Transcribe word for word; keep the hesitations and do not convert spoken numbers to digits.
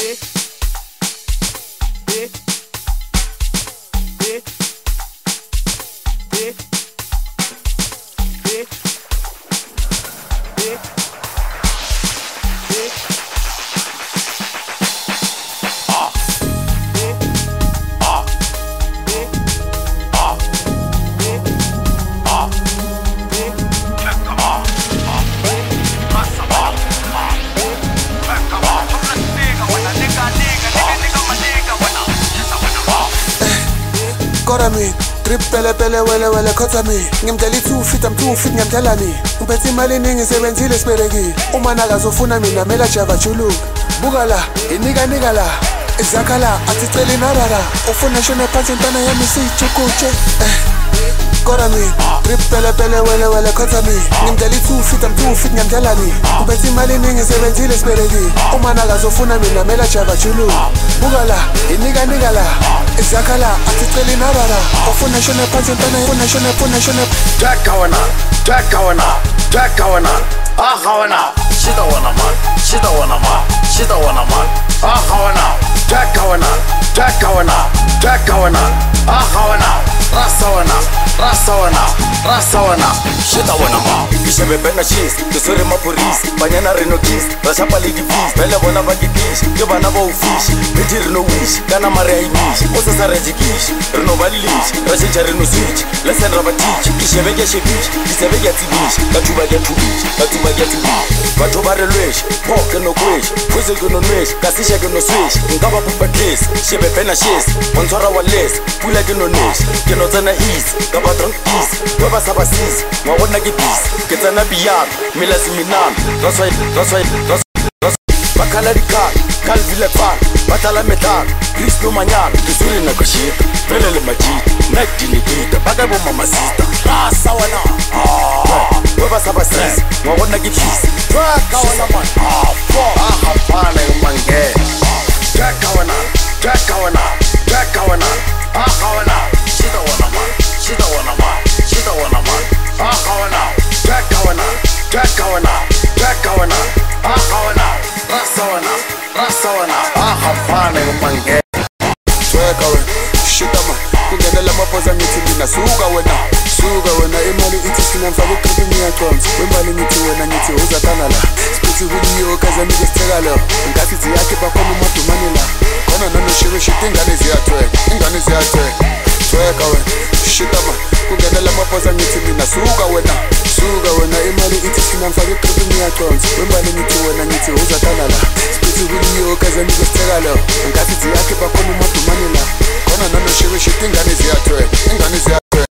Kora mi, trip pele pele wele wele kota mi. Ngimdeli two feet, I'm two feet ngiyamdalani. Ngiphethe imali eningi sebenzile sibereki. Uma nakazofuna mina mela java chulu. Buka la, inika nika la. Izakala, aticeli narara. Ufuna shone phansi ntana yami siyichukuche. Kora mi, trip pele pele wele wele kota mi. Ngimdeli two feet, I'm two feet ngiyamdalani. Ngiphethe imali eningi sebenzile sibereki. Uma nakazofuna mina mela java chulu. Buka la, inika nika la. Izakala, aticeli narara. Ufuna shone phansi ntana ufuna shone ufuna shone. Jack kawana, Jack kawana, Jack kawana. Ah kawana, she don't wanna man, she don't wanna man, she don't wanna man. Ah kawana, Jack kawana, Jack kawana, Jack kawana. Ah kawana, rasawana, rasawana, rasawana. She don't wanna man. Ishebe bena cheese, kusore mapolisi, banyana reno kiss, rashapa lady peace, bele bona bagidish, ke bana ba ufish, beti reno wish, kana mare imish, osa sa rejikish, reno balish, rashinja reno switch, lesson rabatich, ishebe ke shebish, ishebe ke tibish, katuba ke tubish, katuba ke tibish, batho ba re lwesh, poke no kwesh, kwize ke no nwesh, kasisha ke no swish, ngaba pupa case, shebe bena cheese, ontwara wa les, pula ke no nesh, ke no tsena ease, ngaba drunk ease, weba sabasis, ngabona ke peace. Get an abiyam, milas minam. That's why, that's why, that's that's Bakala di car, Calville Park, Batala Metal, Chris no Manyan, Kisuri Nakoshit, Pelele Majid, Nekti Nikita, Bagabo Mamacita, Rasawana, ah, Weba Sabasis, Mawona Gifis, Kawana man, ah, fuck, ah, Hapana, Mange, Jack Kawana, Jack Kawana, Jack Kawana, ah, Kawana, she don't wanna man, she don't wanna man, she don't wanna man, ah, Kawana. Jack kawana, Jack kawana, Jack kawana, ah kawana, rasawana, rasawana, ah hapana umange. Tweka we, shita ma, kungenela mapoza ngithi mina suka wena, suka wena imali ithi sina mfaka uqhibi ngiyaconsa, wemali ngithi wena ngithi uzakana la, sipithi kuliyo kaza nike sitheka lo, ngathi ziyakhe bakhona umadumane la, khona nonoshiwe shita ingane ziyathweka, ingane ziyathweka, tweka we, shita ma, kungenela mapoza ngithi mina suka wena. Suka wena imali ithi sina mfaka uqhibi ngiyaconsa, wemali ngithi wena ngithi uzakana la, sipithi kuliyo kaza nike sitheka lo, ngathi ziyakhe bakhona umadumane la, khona nonoshiwe shita ingane ziyathweka, ingane ziyathweka.